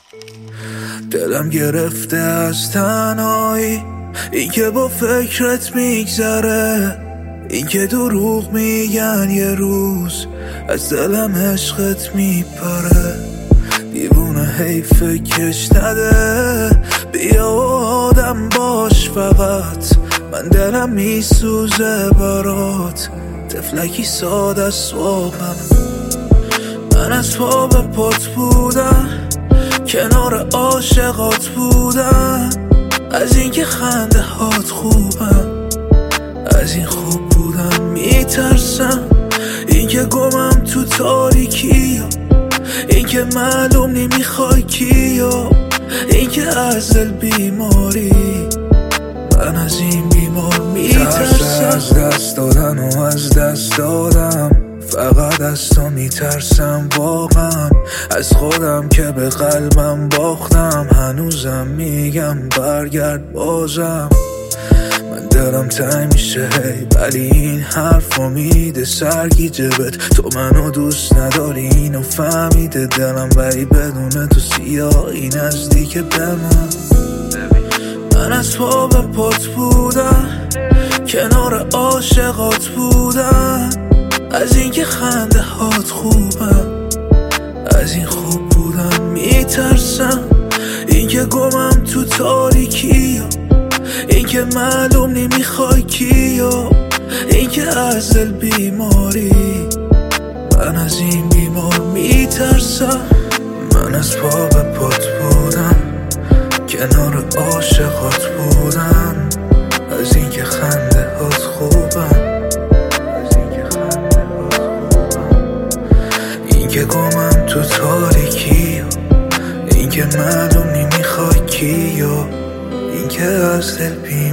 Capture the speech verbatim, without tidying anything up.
دلم گرفته از تنهایی، این که با فکرت میگذره، این که دروغ میگن یه روز از دلم عشقت میپره. دیوونه حیف کش نده، بیا و آدم باش فقط، من دلم میسوزه برات، تفلکی ساده است واقعا. من از پا به پات بودم، کنار عاشقات بودم، از اینکه خنده هات خوبم، از این خوب بودم میترسم، اینکه گمم تو تاریکی، اینکه معلوم نمیخوای کیو، اینکه از دل بیماری، من از این بیمار میترسم. از دست دادن و از دست دادم، فقط از تو میترسم واقعا، از خودم که به قلبم باختم، هنوزم میگم برگرد بازم. من دلم تنگ میشه هی، ولی این حرفو میده سرگیجه بهت، تو منو دوست نداری اینو فهمیده دلم، ولی بدون تو سیاهی نزدیک به من. من از پا به پات بودم، کنار عاشقات بودم، از اینکه خنده هات خوبم، از این خوب بودم میترسم، اینکه گمم تو تاریکی، اینکه معلوم نمیخوای کیو، اینکه از دل بیماری، من از این بیمار میترسم. من از پا به پات بودم، کنار عاشقات بودم، از اینکه خنده هات خوبم، اینکه گمم تو تاریکی، اینکه معلوم نمیخوای کیو، اینکه از دل بیماری.